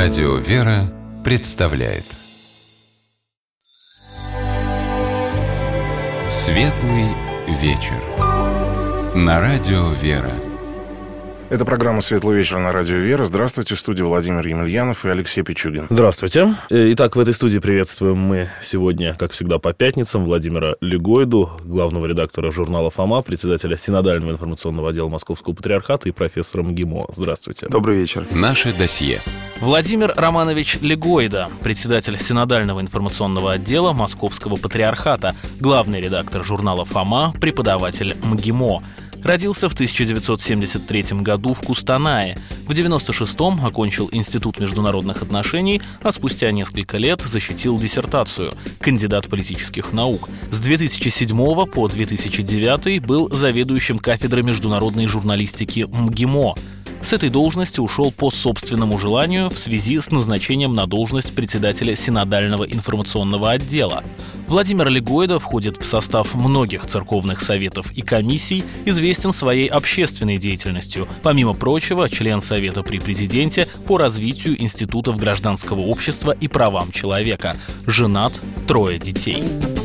Радио «Вера» представляет Светлый вечер на Радио «Вера». Это программа «Светлый вечер» на Радио «Вера». Здравствуйте, в студии Владимир Емельянов и Алексей Пичугин. Здравствуйте. Итак, в этой студии приветствуем мы сегодня, как всегда, по пятницам Владимира Легойду, главного редактора журнала «Фома», председателя Синодального информационного отдела Московского патриархата и профессора МГИМО. Здравствуйте. Добрый вечер. Наше досье. Владимир Романович Легойда, председатель Синодального информационного отдела Московского патриархата, главный редактор журнала «Фома», преподаватель МГИМО. Родился в 1973 году в Кустанае. В 1996-м окончил Институт международных отношений, а спустя несколько лет защитил диссертацию. Кандидат политических наук. С 2007 по 2009 был заведующим кафедрой международной журналистики МГИМО. С этой должности ушел по собственному желанию в связи с назначением на должность председателя Синодального информационного отдела. Владимир Легойда входит в состав многих церковных советов и комиссий, известен своей общественной деятельностью. Помимо прочего, член Совета при президенте по развитию институтов гражданского общества и правам человека. Женат, 3 детей.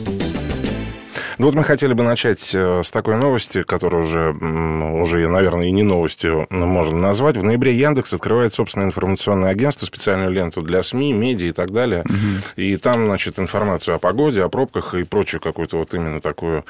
Ну вот мы хотели бы начать с такой новости, которая уже, наверное, и не новостью можно назвать. В ноябре Яндекс открывает собственное информационное агентство, специальную ленту для СМИ, медиа и так далее. Угу. И там, значит, информацию о погоде, о пробках и прочую какую-то вот именно такую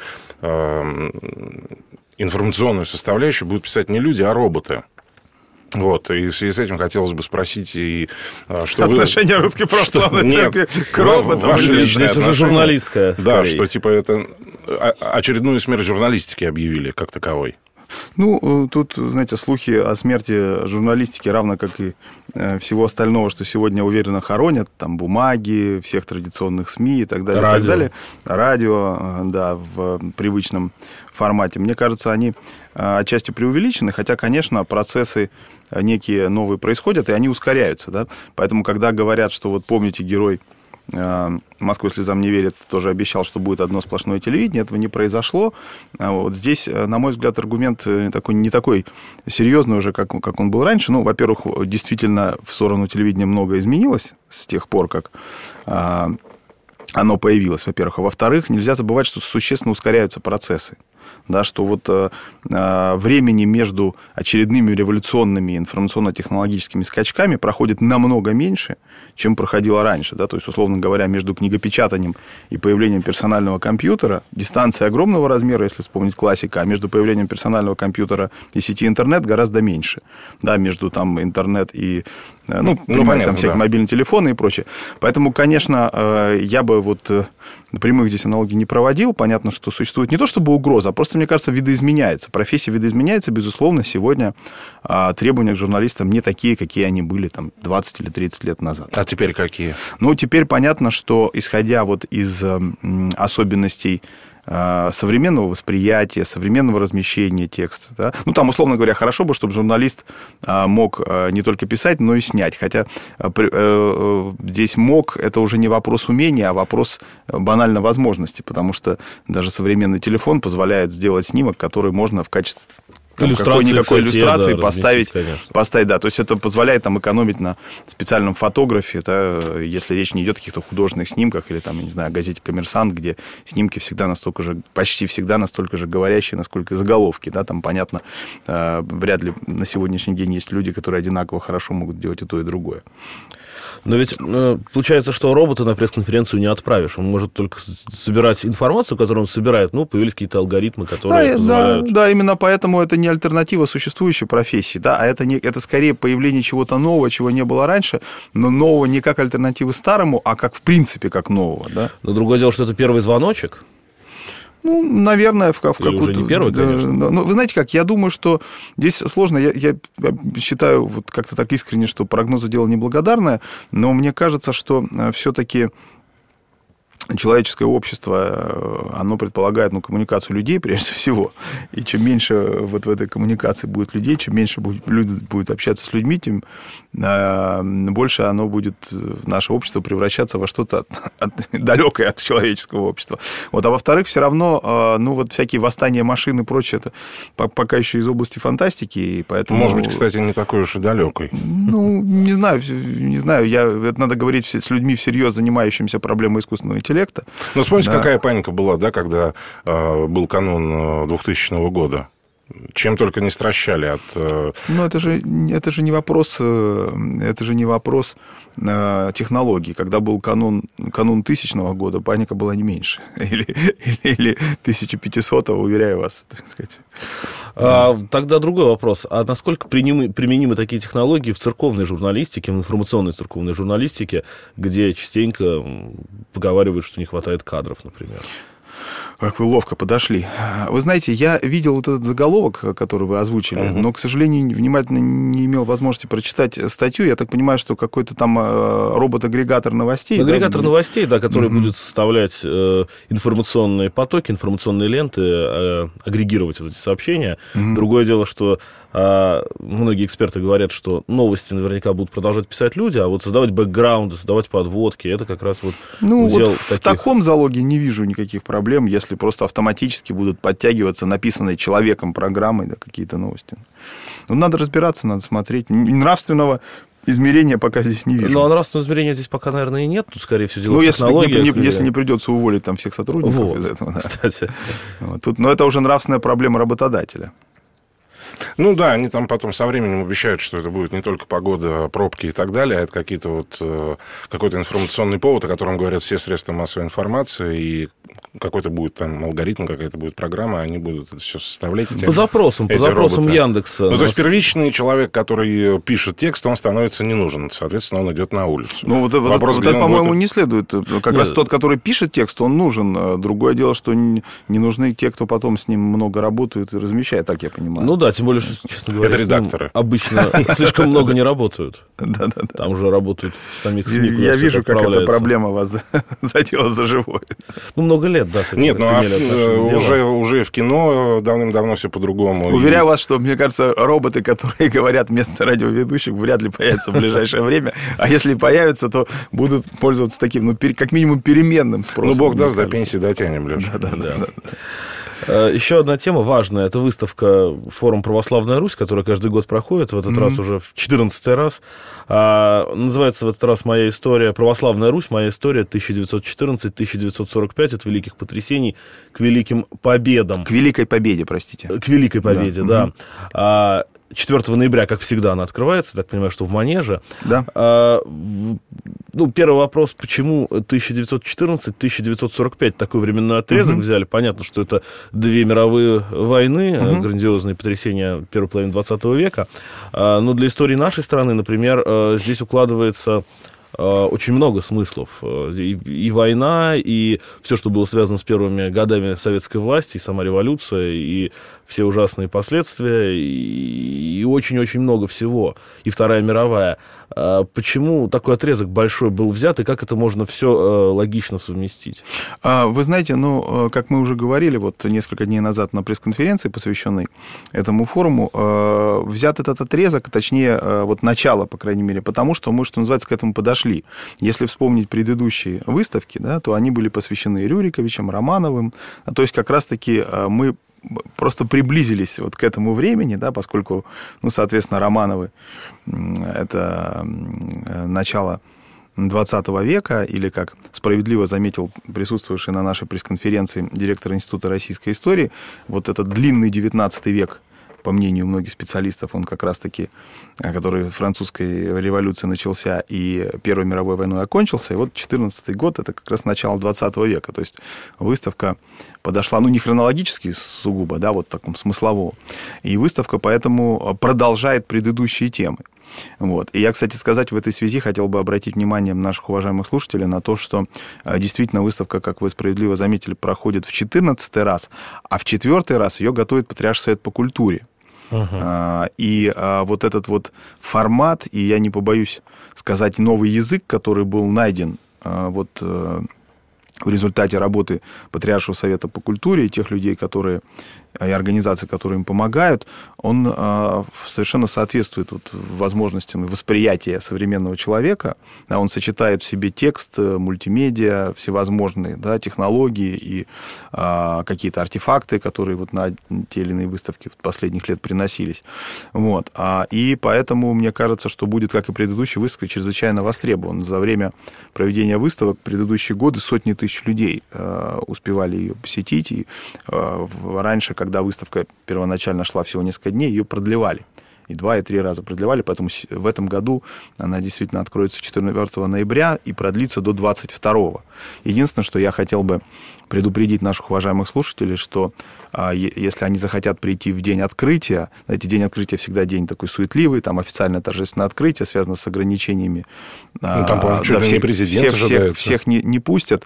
информационную составляющую будут писать не люди, а роботы. Вот, и в связи с этим хотелось бы спросить, и что отношение русской православной церкви к роботам. Здесь уже журналистская. Да, что типа это очередную смерть журналистики объявили как таковой. Ну, тут, знаете, слухи о смерти журналистики, равно как и всего остального, что сегодня уверенно хоронят, там, бумаги, всех традиционных СМИ и так далее. Радио. И так далее. Радио, да, в привычном формате. Мне кажется, они отчасти преувеличены, хотя, конечно, процессы некие новые происходят, и они ускоряются, да. Поэтому, когда говорят, что вот помните, герой «Москва слезам не верит» тоже обещал, что будет одно сплошное телевидение. Этого не произошло. Вот здесь, на мой взгляд, аргумент не такой серьезный уже, как он был раньше. Ну, во-первых, действительно, в сторону телевидения многое изменилось с тех пор, как оно появилось, во-первых. А во-вторых, нельзя забывать, что существенно ускоряются процессы. Да, что вот времени между очередными революционными информационно-технологическими скачками проходит намного меньше, чем проходило раньше. Да? То есть, условно говоря, между книгопечатанием и появлением персонального компьютера дистанция огромного размера, если вспомнить классика, а между появлением персонального компьютера и сети интернет гораздо меньше. Да, между там интернет и понятно, там всякие мобильные телефоны и прочее. Поэтому, конечно, я бы вот прямых здесь аналогий не проводил. Понятно, что существует не то чтобы угроза, а просто, мне кажется, видоизменяется. Профессия видоизменяется, безусловно, сегодня требования к журналистам не такие, какие они были там 20 или 30 лет назад. А теперь какие? Ну, теперь понятно, что, исходя вот из особенностей современного восприятия, современного размещения текста. Да? Ну, там, условно говоря, хорошо бы, чтобы журналист мог не только писать, но и снять. Хотя здесь мог, это уже не вопрос умения, а вопрос банально возможности, потому что даже современный телефон позволяет сделать снимок, который можно в качестве какой-никакой иллюстрации поставить, да. То есть это позволяет там экономить на специальном фотографе, да, если речь не идет о каких-то художественных снимках или там, я не знаю, о газете «Коммерсант», где снимки всегда почти всегда настолько же говорящие, насколько и заголовки, да, там, понятно, вряд ли на сегодняшний день есть люди, которые одинаково хорошо могут делать и то, и другое. Но ведь получается, что робота на пресс-конференцию не отправишь. Он может только собирать информацию, которую он собирает. Ну, появились какие-то алгоритмы, которые позволяют... Да, именно поэтому это не альтернатива существующей профессии. Да, а это скорее появление чего-то нового, чего не было раньше, но нового не как альтернативы старому, а как в принципе как нового. Да? Но другое дело, что это первый звоночек. Ну, наверное, в какую-то... Или уже не первый, конечно. Ну, вы знаете как, я думаю, что здесь сложно. Я считаю вот как-то так искренне, что прогнозы дело неблагодарное, но мне кажется, что все-таки человеческое общество, оно предполагает коммуникацию людей прежде всего. И чем меньше вот в этой коммуникации будет людей, чем меньше люди будут общаться с людьми, тем больше оно будет, наше общество, превращаться во что-то далекое от человеческого общества. Вот. А во-вторых, все равно, всякие восстания машин и прочее, это пока еще из области фантастики. И поэтому... Может быть, кстати, не такой уж и далекой. Не знаю. Это надо говорить с людьми всерьез занимающимися проблемой искусственного интеллекта. Ну, вспомните, какая паника была, да, когда был канун 2000 года. Чем только не стращали от... Ну, это же не вопрос технологий. Когда был канун 1000 года, паника была не меньше. Или 1500-го, уверяю вас, так сказать. Тогда другой вопрос. А насколько применимы такие технологии в церковной журналистике, в информационной церковной журналистике, где частенько поговаривают, что не хватает кадров, например? Как вы ловко подошли. Вы знаете, я видел вот этот заголовок, который вы озвучили, но, к сожалению, внимательно не имел возможности прочитать статью. Я так понимаю, что какой-то там робот-агрегатор новостей. Агрегатор новостей, да, который будет составлять информационные потоки, информационные ленты, агрегировать вот эти сообщения. Другое дело, что многие эксперты говорят, что новости наверняка будут продолжать писать люди, а вот создавать бэкграунды, создавать подводки, это как раз вот удел таких... В таком залоге не вижу никаких проблем, если просто автоматически будут подтягиваться написанные человеком программой, да, какие-то новости. Но надо разбираться, надо смотреть. Нравственного измерения пока здесь не вижу. Ну, а нравственного измерения здесь пока, наверное, и нет. Тут, скорее всего, дело в технологиях. Если не придется уволить там всех сотрудников из этого. Да. Кстати. Но это уже нравственная проблема работодателя. Ну да, они там потом со временем обещают, что это будет не только погода, пробки и так далее, а это какой-то информационный повод, о котором говорят все средства массовой информации, и какой-то будет там алгоритм, какая-то будет программа, они будут это все составлять. По запросам Яндекса. Ну, то есть первичный человек, который пишет текст, он становится не нужен, соответственно, он идет на улицу. Ну, вот это, по-моему, не следует. Как раз тот, который пишет текст, он нужен. Другое дело, что не нужны те, кто потом с ним много работают и размещает, так я понимаю. Ну да, тем более, что, честно говоря, это редакторы. Обычно слишком много не работают. Да. Там уже работают самих СМИ. Я вижу, как эта проблема вас задела за живое. Ну, много лет, да. Нет, уже в кино давным-давно все по-другому. Уверяю вас, что, мне кажется, роботы, которые говорят вместо радиоведущих, вряд ли появятся в ближайшее время. А если появятся, то будут пользоваться таким, как минимум, переменным спросом. Ну, бог даст, до пенсии дотянем, Леша. Да. Еще одна тема важная. Это выставка «Форум Православная Русь», которая каждый год проходит. В этот раз уже в 14-й раз. Называется в этот раз «Моя история. Православная Русь. Моя история 1914-1945. От великих потрясений к великим победам». К великой победе, простите. К великой победе, да. 4 ноября, как всегда, она открывается, так понимаю, что в Манеже. Да. Первый вопрос, почему 1914-1945 такой временной отрезок взяли? Понятно, что это 2 мировые войны, грандиозные потрясения первой половины 20 века. Но для истории нашей страны, например, здесь укладывается очень много смыслов. И война, и все, что было связано с первыми годами советской власти, и сама революция, и все ужасные последствия, и очень-очень много всего. И Вторая мировая. Почему такой отрезок большой был взят, и как это можно все логично совместить? Вы знаете, как мы уже говорили, вот несколько дней назад на пресс-конференции, посвященной этому форуму, взят этот отрезок, точнее, вот начало, по крайней мере, потому что мы, что называется, к этому подошли. Если вспомнить предыдущие выставки, да, то они были посвящены Рюриковичам, Романовым, то есть как раз-таки мы просто приблизились вот к этому времени, да, поскольку, соответственно, Романовы – это начало 20 века, или, как справедливо заметил присутствовавший на нашей пресс-конференции директор Института российской истории, вот этот длинный 19 век, по мнению многих специалистов, он как раз-таки, который французской революции начался и Первой мировой войной окончился, и вот 14-й год, это как раз начало 20 века, то есть выставка подошла, не хронологически сугубо, да, вот в таком смысловом, и выставка поэтому продолжает предыдущие темы. Вот. И я, кстати сказать, в этой связи хотел бы обратить внимание наших уважаемых слушателей на то, что действительно выставка, как вы справедливо заметили, проходит в 14-й раз, а в 4-й раз ее готовит Патриарший совет по культуре. И вот этот вот формат, и я не побоюсь сказать, новый язык, который был найден вот в результате работы Патриаршего совета по культуре и тех людей, и организаций, которые им помогают, он совершенно соответствует возможностям и восприятия современного человека. Он сочетает в себе текст, мультимедиа, всевозможные технологии и какие-то артефакты, которые на те или иные выставки последних лет приносились. И поэтому мне кажется, что будет, как и предыдущие выставки, чрезвычайно востребован. За время проведения выставок предыдущие годы сотни тысяч людей успевали ее посетить. И раньше, когда выставка первоначально шла всего несколько дней, ее продлевали. И 2, и 3 раза продлевали, поэтому в этом году она действительно откроется 14 ноября и продлится до 22. Единственное, что я хотел бы предупредить наших уважаемых слушателей, что если они захотят прийти в день открытия, знаете, день открытия всегда день такой суетливый, там официальное торжественное открытие связано с ограничениями. Там, по-моему, чуть ли не президент ожидается. Всех не пустят.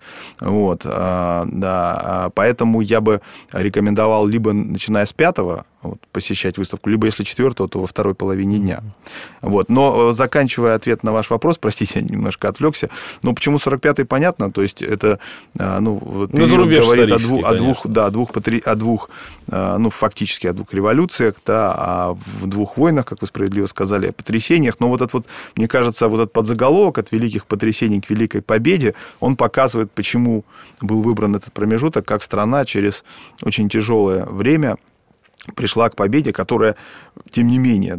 Поэтому я бы рекомендовал либо начиная с 5-го посещать выставку, либо если 4-го, то во второй половине дня. Но заканчивая ответ на ваш вопрос, простите, я немножко отвлекся, но почему 45-й, понятно, то есть это говорит о двух, фактически о двух революциях, о двух войнах, как вы справедливо сказали, о потрясениях. Но мне кажется, этот подзаголовок от великих потрясений к великой победе, он показывает, почему был выбран этот промежуток, как страна через очень тяжелое время пришла к победе, которая, тем не менее,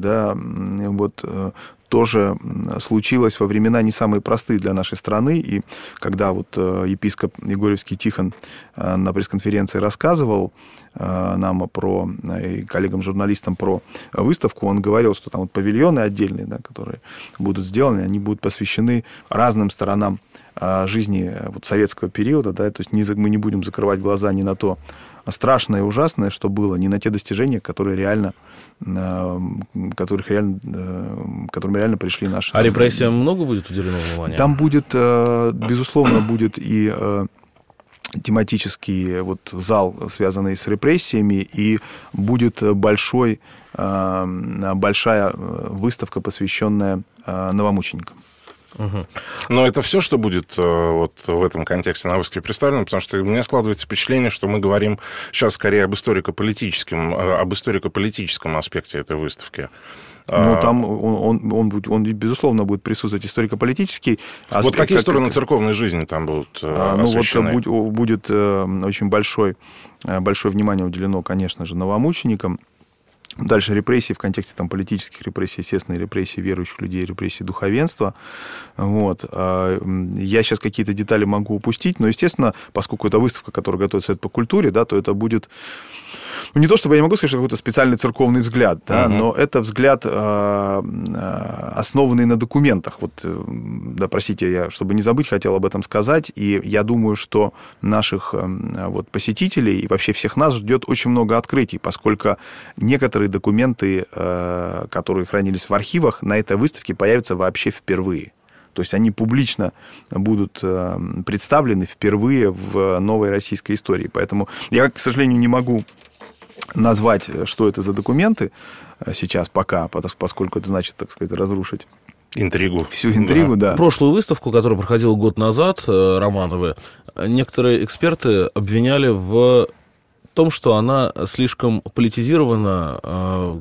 тоже случилось во времена не самые простые для нашей страны. И когда епископ Егорьевский Тихон на пресс-конференции рассказывал нам и коллегам-журналистам про выставку, он говорил, что там павильоны отдельные, которые будут сделаны, они будут посвящены разным сторонам жизни советского периода, то есть мы не будем закрывать глаза ни на то страшное и ужасное, что было, ни на те достижения, которыми реально пришли наши. А репрессиям много будет уделено внимания? Там будет, безусловно, будет и тематический зал, связанный с репрессиями, и будет большая выставка, посвященная новомученикам. Угу. Но это все, что будет в этом контексте на выставке представлено, потому что у меня складывается впечатление, что мы говорим сейчас скорее об историко-политическом аспекте этой выставки. Там он, безусловно, будет присутствовать историко-политический аспект. Какие стороны церковной жизни там будут освещены? Будет очень большое внимание уделено, конечно же, новомученикам. Дальше репрессии в контексте политических репрессий, естественно, репрессий верующих людей, репрессий духовенства. Я сейчас какие-то детали могу упустить, но, естественно, поскольку это выставка, которая готовится Совет по культуре, то это будет... не то, чтобы я не могу сказать, что какой-то специальный церковный взгляд, но это взгляд, основанный на документах. Простите, я, чтобы не забыть, хотел об этом сказать. И я думаю, что наших посетителей и вообще всех нас ждет очень много открытий, поскольку некоторые документы, которые хранились в архивах, на этой выставке появятся вообще впервые. То есть они публично будут представлены впервые в новой российской истории. Поэтому я, к сожалению, не могу назвать, что это за документы сейчас пока, поскольку это значит, так сказать, разрушить интригу. Всю интригу, да. Прошлую выставку, которая проходила год назад, Романовы, некоторые эксперты обвиняли в том, что она слишком политизирована,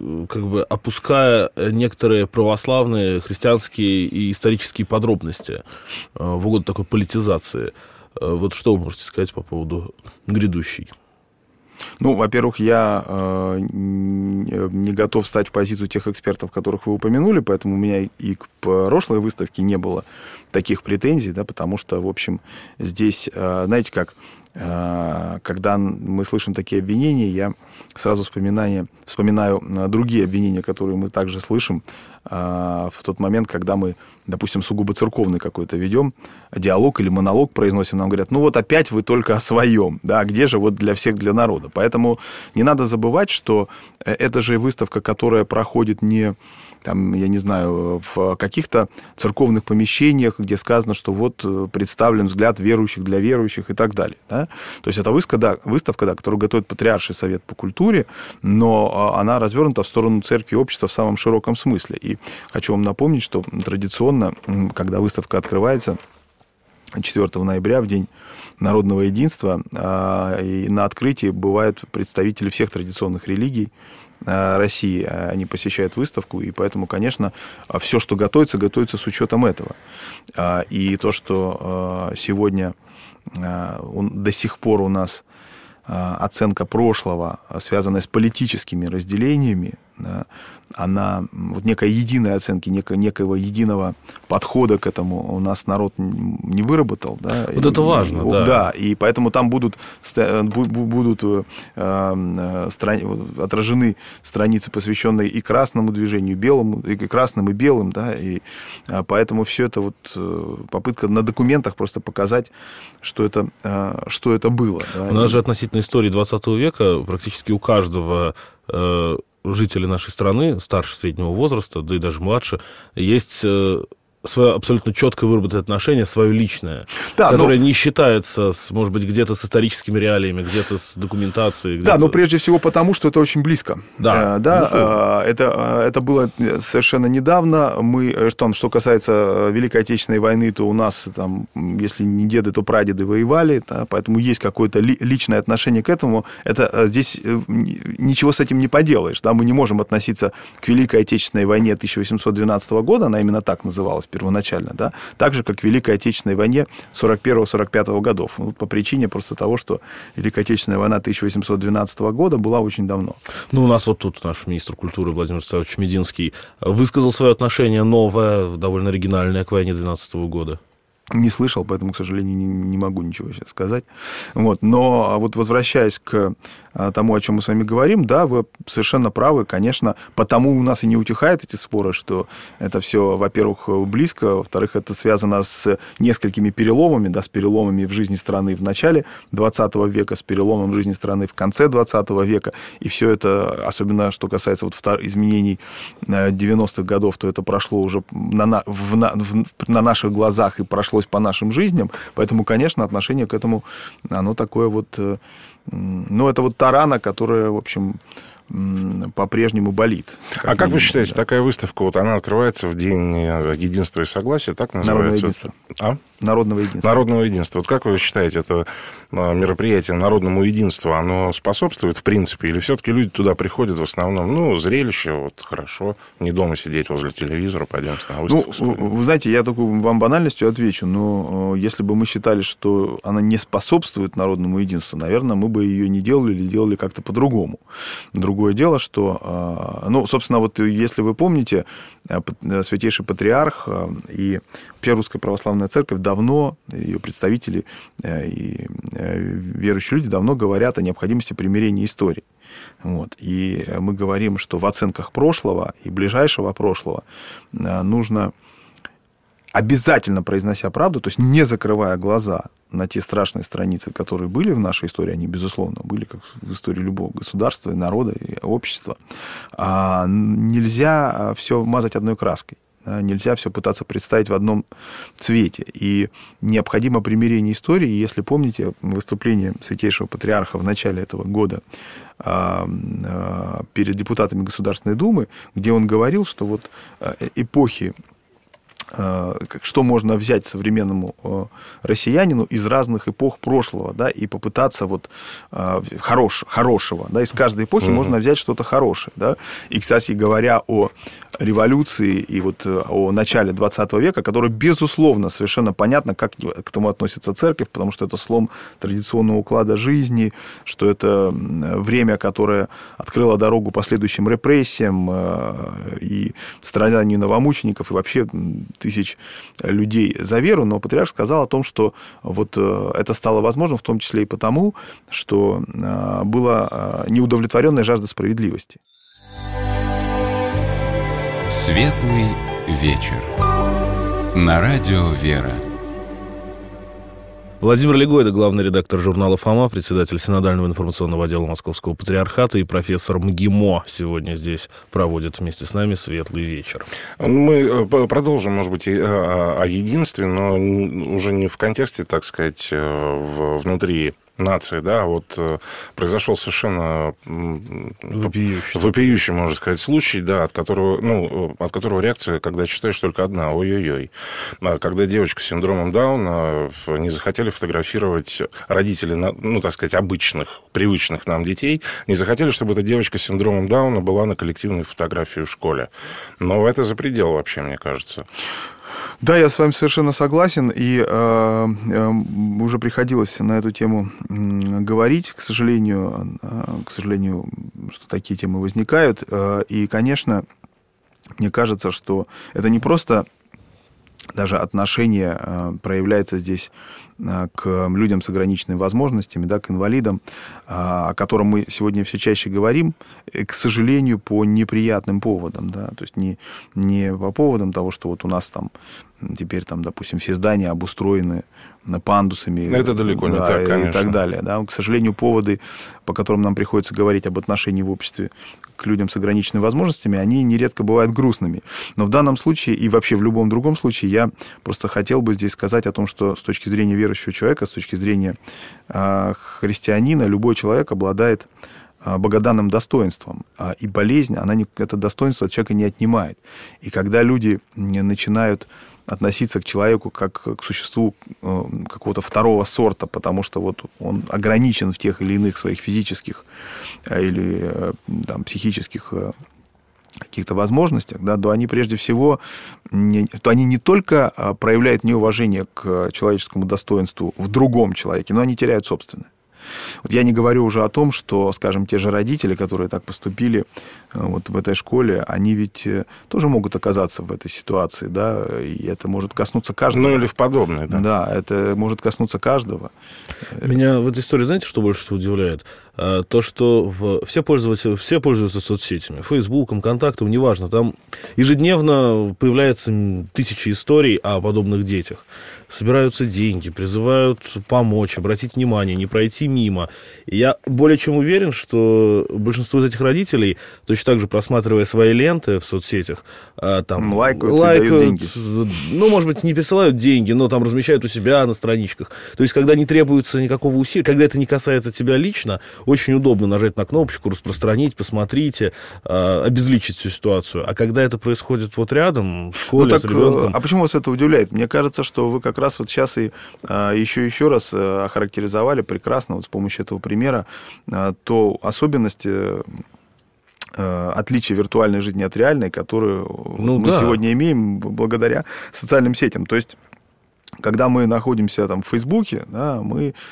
опуская некоторые православные, христианские и исторические подробности в угоду такой политизации. Что вы можете сказать по поводу грядущей? Во-первых, я не готов стать в позицию тех экспертов, которых вы упомянули, поэтому у меня и к прошлой выставке не было таких претензий, потому что, в общем, здесь, знаете как, когда мы слышим такие обвинения, я сразу вспоминаю другие обвинения, которые мы также слышим в тот момент, когда мы, допустим, сугубо церковный какой-то ведем диалог или монолог произносим, нам говорят, опять вы только о своем, где же для всех, для народа. Поэтому не надо забывать, что это же выставка, которая проходит не я не знаю, в каких-то церковных помещениях, где сказано, что представлен взгляд верующих для верующих и так далее. Да? То есть это выставка, которую готовит Патриарший совет по культуре, но она развернута в сторону церкви и общества в самом широком смысле. И хочу вам напомнить, что традиционно, когда выставка открывается, 4 ноября, в День народного единства, и на открытии бывают представители всех традиционных религий России. Они посещают выставку, и поэтому, конечно, все, что готовится с учетом этого. И то, что сегодня до сих пор у нас оценка прошлого, связанная с политическими разделениями, она, вот некой единой оценки, некоего единого подхода к этому у нас народ не выработал. Да? Вот это важно, да. Да, и поэтому там будут отражены страницы, посвященные и красному движению, белому, и красным, и белым, да, и поэтому все это вот попытка на документах просто показать, что это было. Да? У нас же относительно истории 20 века практически у каждого жители нашей страны, старше среднего возраста, да и даже младше, есть свое абсолютно четко выработанное отношение, свое личное, да, которое не считается, может быть, где-то с историческими реалиями, где-то с документацией. Где-то... Да, но прежде всего потому, что это очень близко. Да, это было совершенно недавно. Что касается Великой Отечественной войны, то у нас, там, если не деды, то прадеды воевали, да, поэтому есть какое-то личное отношение к этому. Здесь ничего с этим не поделаешь. Да, мы не можем относиться к Великой Отечественной войне 1812 года, она именно так называлась первоначально, да, так же, как в Великой Отечественной войне 41-45 годов. Вот по причине просто того, что Великая Отечественная война 1812 года была очень давно. Ну, у нас вот тут наш министр культуры Владимир Вячеславович Мединский высказал свое отношение новое, довольно оригинальное к войне 12 года. Не слышал, поэтому, к сожалению, не могу ничего сейчас сказать. Вот. Но вот возвращаясь к тому, о чем мы с вами говорим, да, вы совершенно правы, конечно, потому у нас и не утихают эти споры, что это все, во-первых, близко, во-вторых, это связано с несколькими переломами, да, с переломами в жизни страны в начале 20 века, с переломом в жизни страны в конце 20 века, и все это, особенно что касается вот изменений 90-х годов, то это прошло уже на наших глазах и прошло по нашим жизням, поэтому, конечно, отношение к этому, оно такое вот, это вот та рана, которая, в общем, по-прежнему болит. Как вы считаете, такая выставка, вот она открывается в День единства и согласия, так называется? Народного единства. Народного единства. Вот как вы считаете, это мероприятие народному единству, оно способствует, в принципе, или все-таки люди туда приходят в основном, зрелище, вот хорошо, не дома сидеть возле телевизора, пойдемте на выставку. Вы знаете, я только вам банальностью отвечу, но если бы мы считали, что она не способствует народному единству, наверное, мы бы ее не делали или делали как-то по-другому. Другое дело, что, собственно, вот если вы помните, Святейший Патриарх и вообще Русская Православная Церковь давно, ее представители и верующие люди давно говорят о необходимости примирения истории. Вот. И мы говорим, что в оценках прошлого и ближайшего прошлого нужно, обязательно произнося правду, то есть не закрывая глаза на те страшные страницы, которые были в нашей истории, они, безусловно, были как в истории любого государства, и народа, и общества, нельзя все мазать одной краской. Нельзя все пытаться представить в одном цвете. И необходимо примирение истории. И если помните выступление Святейшего Патриарха в начале этого года перед депутатами Государственной Думы, где он говорил, что вот эпохи, что можно взять современному россиянину из разных эпох прошлого, да, и попытаться вот хорошего, да, из каждой эпохи можно взять что-то хорошее, да. И, кстати, говоря о революции и вот о начале 20 века, которое, безусловно, совершенно понятно, как к этому относится церковь, потому что это слом традиционного уклада жизни, что это время, которое открыло дорогу последующим репрессиям и страданию новомучеников и вообще тысяч людей за веру, но патриарх сказал о том, что вот это стало возможным, в том числе и потому, что была неудовлетворенная жажда справедливости. Светлый вечер. На радио «Вера». Владимир Легойда, главный редактор журнала «Фома», председатель Синодального информационного отдела Московского Патриархата и профессор МГИМО сегодня здесь проводит вместе с нами светлый вечер. Мы продолжим, может быть, о единстве, но уже не в контексте, так сказать, внутри нации, да, вот произошел совершенно вопиющий, можно сказать, случай, да, от которого реакция, когда читаешь, только одна: ой-ой-ой. Когда девочка с синдромом Дауна не захотели фотографировать родители, ну, так сказать, обычных, привычных нам детей, не захотели, чтобы эта девочка с синдромом Дауна была на коллективной фотографии в школе. Но это за предел вообще, мне кажется. Да, я с вами совершенно согласен, и уже приходилось на эту тему говорить, к сожалению, что такие темы возникают. И, конечно, мне кажется, что это не просто даже отношение проявляется здесь к людям с ограниченными возможностями, да, к инвалидам, о котором мы сегодня все чаще говорим, к сожалению, по неприятным поводам. Да, то есть не по поводам того, что вот у нас там теперь, там, допустим, все здания обустроены пандусами. Это далеко не так, конечно. И так далее. Да. К сожалению, поводы, по которым нам приходится говорить об отношении в обществе к людям с ограниченными возможностями, они нередко бывают грустными. Но в данном случае и вообще в любом другом случае я просто хотел бы здесь сказать о том, что с точки зрения верующего человека, с точки зрения христианина, любой человек обладает богоданным достоинством. И болезнь, она это достоинство от человека не отнимает. И когда люди начинают относиться к человеку как к существу какого-то второго сорта, потому что вот он ограничен в тех или иных своих физических или там, психических каких-то возможностях, да, то они прежде всего они не только проявляют неуважение к человеческому достоинству в другом человеке, но они теряют собственное. Вот я не говорю уже о том, что, скажем, те же родители, которые так поступили вот в этой школе, они ведь тоже могут оказаться в этой ситуации, да, и это может коснуться каждого. Ну, или в подобное, да. Да, это может коснуться каждого. Меня в этой истории, знаете, что больше всего удивляет? То, что все пользуются соцсетями, Фейсбуком, Контактом, неважно, там ежедневно появляются тысячи историй о подобных детях. Собираются деньги, призывают помочь, обратить внимание, не пройти мимо. И я более чем уверен, что большинство из этих родителей, точно так же просматривая свои ленты в соцсетях, там лайкают, дают деньги. Ну, может быть, не присылают деньги, но там размещают у себя на страничках. То есть, когда не требуется никакого усилия, когда это не касается тебя лично, очень удобно нажать на кнопочку, распространить, посмотрите, обезличить всю ситуацию. А когда это происходит вот рядом, в школе, с ребенком... А почему вас это удивляет? Мне кажется, что вы как раз вот сейчас и еще раз охарактеризовали прекрасно вот с помощью этого примера то особенности отличия виртуальной жизни от реальной, которую мы сегодня имеем благодаря социальным сетям. То есть, когда мы находимся там в Фейсбуке, да,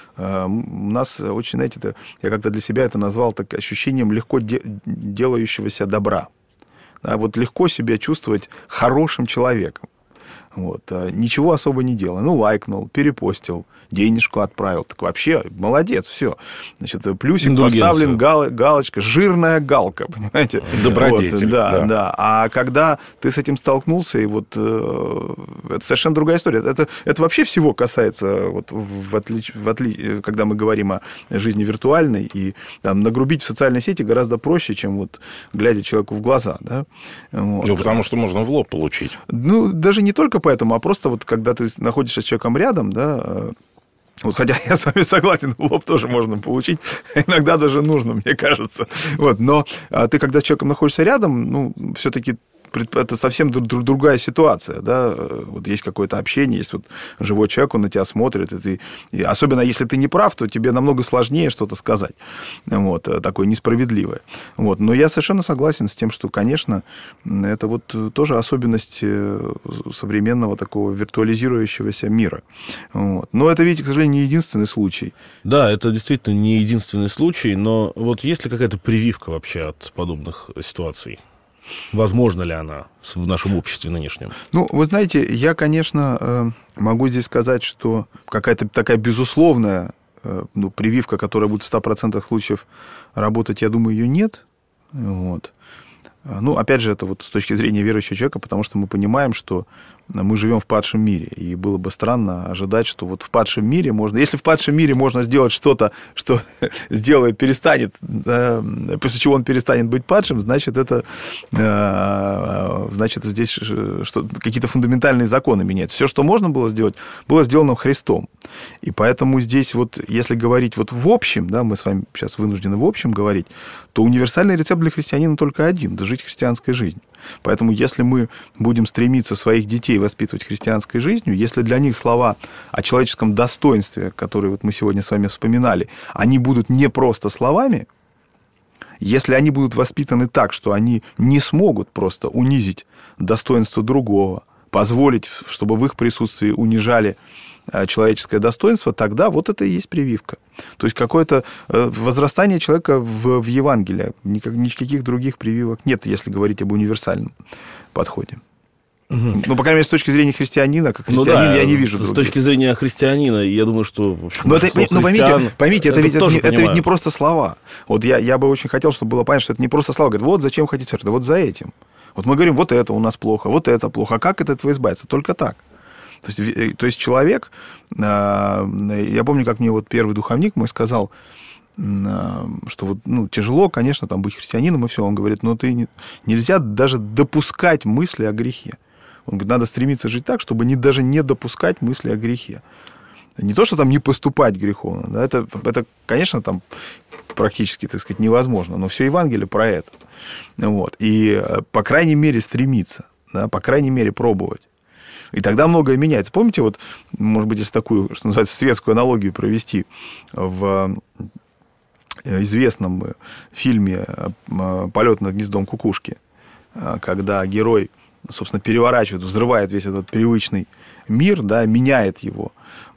у нас очень, знаете, я как-то для себя это назвал так, ощущением легко делающегося добра. Да, вот легко себя чувствовать хорошим человеком. Вот, ничего особо не делая. Ну, лайкнул, перепостил, денежку отправил. Так вообще молодец, все. Значит, плюсик поставлен, галочка, жирная галка, понимаете? Добродетель. Вот, да. А когда ты с этим столкнулся, и вот это совершенно другая история. Это вообще всего касается, вот, когда мы говорим о жизни виртуальной, и там, нагрубить в социальной сети гораздо проще, чем вот глядя человеку в глаза. Да? Вот. Ну, потому что можно в лоб получить. Ну, даже не только поэтому, а просто вот когда ты находишься с человеком рядом, да, вот, хотя я с вами согласен, в лоб тоже можно получить, иногда даже нужно, мне кажется. Вот, но ты, когда с человеком находишься рядом, ну, все-таки это совсем другая ситуация, да, вот есть какое-то общение, есть вот живой человек, он на тебя смотрит, и особенно если ты не прав, то тебе намного сложнее что-то сказать, вот, такое несправедливое, вот, но я совершенно согласен с тем, что, конечно, это вот тоже особенность современного такого виртуализирующегося мира, вот, но это, видите, к сожалению, не единственный случай. Да, это действительно не единственный случай, но вот есть ли какая-то прививка вообще от подобных ситуаций? Возможно ли она в нашем обществе нынешнем? Ну, вы знаете, я, конечно, могу здесь сказать, что какая-то такая безусловная прививка, которая будет в 100% случаев работать, я думаю, ее нет. Вот. Ну, опять же, это вот с точки зрения верующего человека, потому что мы понимаем, что мы живем в падшем мире, и было бы странно ожидать, что вот в падшем мире можно... Если в падшем мире можно сделать что-то, что сделает, перестанет, после чего он перестанет быть падшим, значит, это... Значит, здесь какие-то фундаментальные законы меняются. Все, что можно было сделать, было сделано Христом. И поэтому здесь вот, если говорить вот в общем, да, мы с вами сейчас вынуждены в общем говорить, то универсальный рецепт для христианина только один – жить христианской жизнью. Поэтому если мы будем стремиться своих детей воспитывать христианской жизнью, если для них слова о человеческом достоинстве, которые вот мы сегодня с вами вспоминали, они будут не просто словами, если они будут воспитаны так, что они не смогут просто унизить достоинство другого, позволить, чтобы в их присутствии унижали человеческое достоинство, тогда вот это и есть прививка. То есть какое-то возрастание человека в Евангелии. Никаких других прививок нет, если говорить об универсальном подходе. Ну, по крайней мере, с точки зрения христианина, как христианин, я не вижу других. С точки зрения христианина, я думаю, что... В общем, поймите, это ведь не просто слова. Вот я бы очень хотел, чтобы было понятно, что это не просто слова. Говорят, вот зачем ходить в церковь? Да вот за этим. Вот мы говорим, вот это у нас плохо, вот это плохо. А как от этого избавиться? Только так. То есть человек, я помню, как мне вот первый духовник мой сказал, что вот, ну, тяжело, конечно, там быть христианином и все. Он говорит, но нельзя даже допускать мысли о грехе. Он говорит, надо стремиться жить так, чтобы даже не допускать мысли о грехе. Не то, что там не поступать греховно, да, это, конечно, там практически, так сказать, невозможно, но все Евангелие про это. Вот. И, по крайней мере, стремиться, да, по крайней мере, пробовать. И тогда многое меняется. Помните, вот, может быть, если такую, что называется, светскую аналогию провести в известном фильме «Полет над гнездом кукушки», когда герой, собственно, переворачивает, взрывает весь этот привычный мир, да, меняет его.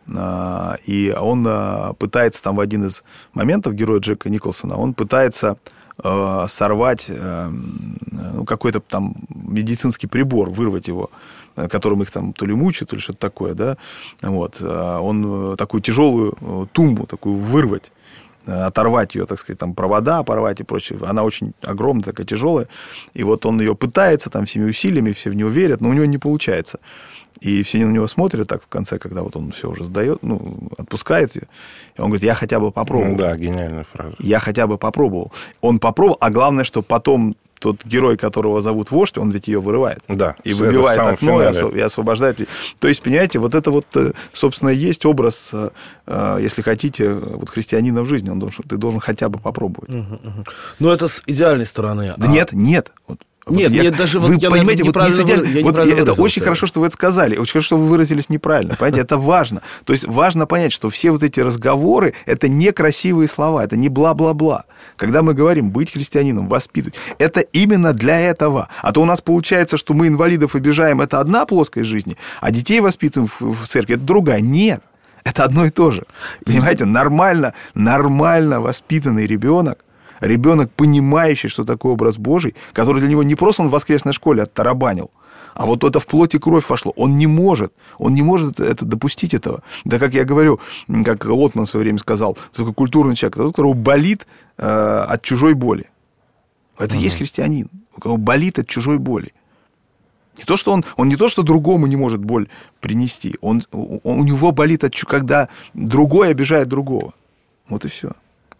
И он пытается там в один из моментов, героя Джека Николсона, он пытается сорвать какой-то там медицинский прибор, вырвать его, которым их там то ли мучают, то ли что-то такое, да, вот, он такую тяжелую тумбу такую вырвать, оторвать ее, так сказать, там провода порвать и прочее, она очень огромная, такая тяжелая, и вот он ее пытается там всеми усилиями, все в него верят, но у него не получается. И все на него смотрят так в конце, когда вот он все уже сдает, ну, отпускает ее. И он говорит, я хотя бы попробовал. Да, гениальная фраза. Я хотя бы попробовал. Он попробовал, а главное, что потом тот герой, которого зовут вождь, он ведь ее вырывает. Да. И выбивает окно, и освобождает. То есть, понимаете, вот это вот, собственно, есть образ, если хотите, вот христианина в жизни. Ты должен хотя бы попробовать. Но это с идеальной стороны. Да нет. Вот. Нет, вот даже вы я понимаете, вот это очень выразился. хорошо, что вы это сказали, очень хорошо, что вы выразились неправильно. Понимаете, это важно. То есть важно понять, что все вот эти разговоры – это не красивые слова, это не бла-бла-бла. Когда мы говорим быть христианином, воспитывать, это именно для этого. А то у нас получается, что мы инвалидов обижаем – это одна плоскость жизни, а детей воспитываем в церкви – это другая. Нет, это одно и то же. Понимаете, нормально воспитанный ребенок, понимающий, что такое образ Божий, который для него не просто он в воскресной школе оттарабанил, а вот это в плоть и кровь вошло. Он не может это допустить этого. Да, как я говорю, как Лотман в свое время сказал, такой культурный человек, тот, у которого болит от чужой боли. Это и есть христианин, у кого болит от чужой боли. Не то, что он не то, что другому не может боль принести, у него болит, когда другой обижает другого. Вот и все.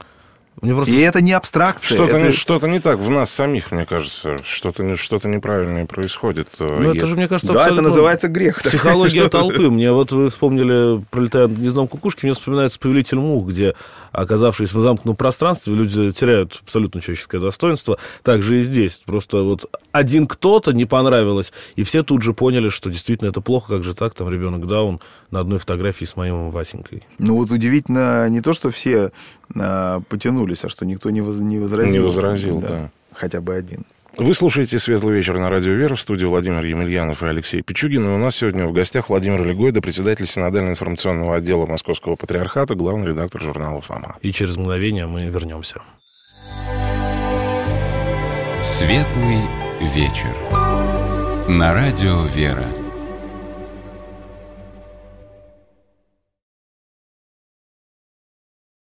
И это не абстракция. Что-то не так в нас самих, мне кажется. Что-то неправильное происходит. Ну, это же, мне кажется, да, это называется грех. Психология толпы. Мне вот вы вспомнили, пролетая над гнездом кукушки, мне вспоминается «Повелитель мух», где, оказавшись в замкнутом пространстве, люди теряют абсолютно человеческое достоинство. Так же и здесь. Просто вот один кто-то не понравилось, и все тут же поняли, что действительно это плохо, как же так, там ребенок Даун на одной фотографии с моим Васенькой. Ну, вот удивительно не то, что все потянулись, а что никто не возразил. Не возразил, да. Хотя бы один. Вы слушаете «Светлый вечер» на радио «Вера». В студии Владимир Емельянов и Алексей Пичугин. И у нас сегодня в гостях Владимир Легойда, председатель Синодально-информационного отдела Московского патриархата, главный редактор журнала «Фома». И через мгновение мы вернемся. «Светлый вечер» на радио «Вера».